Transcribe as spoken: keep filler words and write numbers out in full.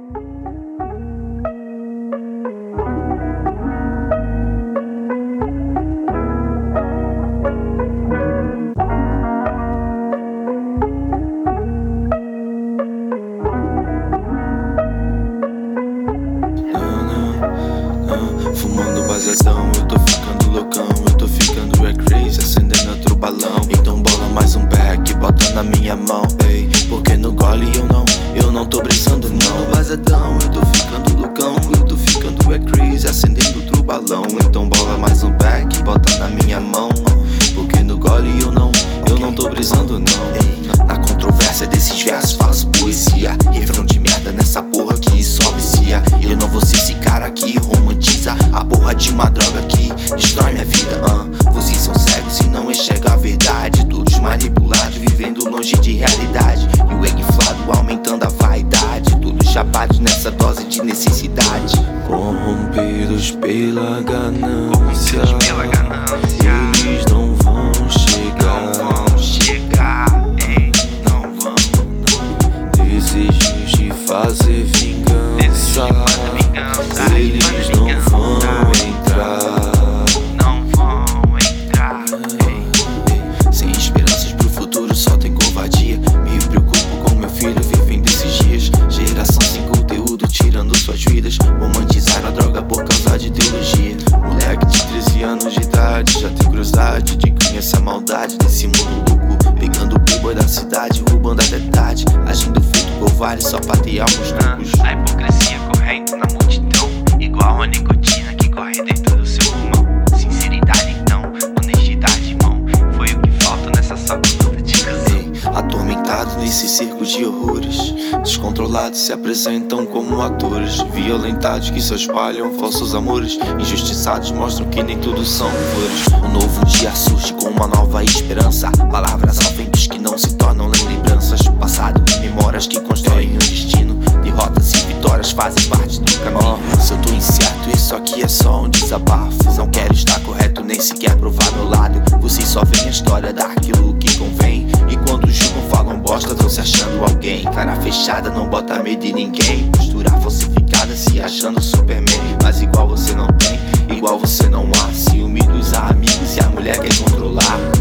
Fumando baseadão, eu tô ficando loucão, eu tô ficando é crazy, acendendo outro balão. Então bola mais um back, bota na minha mão, ei, porque no gole eu não, eu não tô brisando não. Baseadão, eu tô ficando loucão, eu tô ficando é crazy, acendendo outro balão. Então bola mais um back, bota na minha mão, porque no gole eu não, eu não tô brisando não. Na controvérsia desses versos faço poesia, refrão de merda nessa porra que só vicia. Eu não vou ser esse cara que romantiza a porra de uma droga que destrói minha vida. uh. Vocês são cegos e não enxergam a verdade, todos manipulados, vivendo longe de realidade. E o ego inflado aumentando a vaidade, todos chapados nessa dose de necessidade. Corrompidos pela ganância, pela ganância. Eles não vão chegar, Não vão chegar, ei, não vão. Desejos de fazer vingança, vingança. eles não vão entrar. Não vão entrar, ei. Sem esperanças pro futuro só tem covardia. Me preocupo com meu filho vivendo esses dias. Geração sem conteúdo tirando suas vidas. Romantizaram a droga por causa de ideologia. Moleque de treze anos de idade já tem curiosidade de conhecer a maldade desse mundo louco. Pegando o playboy da cidade, roubando até tarde, agindo feito covarde só pra ter alguns lucros. A hipocrisia correndo na multidão, igual a nicotina que corre dentro do seu pulmão. Sinceridade então, honestidade irmão, foi o que falta nessa sua cultura de canção. Atormentados nesse circo de horrores, descontrolados se apresentam como atores, violentados que só espalham falsos amores, injustiçados mostram que nem tudo são flores. Um novo dia surge com uma nova esperança, palavras ao ventos que não se tornam lembranças. Passado e memórias que constroem um destino, derrotas e vitórias fazem parte do caminho. Se eu tô incerto, isso aqui é só um desabafo. Não quero estar correto, nem sequer provar meu lado. Vocês só veem a história daquilo que convém, e quando julgam falam bosta, tão se achando alguém. Cara fechada, não bota medo em ninguém. Postura falsificada, se achando Superman, mas igual você não tem, igual você não há. Ciúme dos amigos e a mulher quer controlar.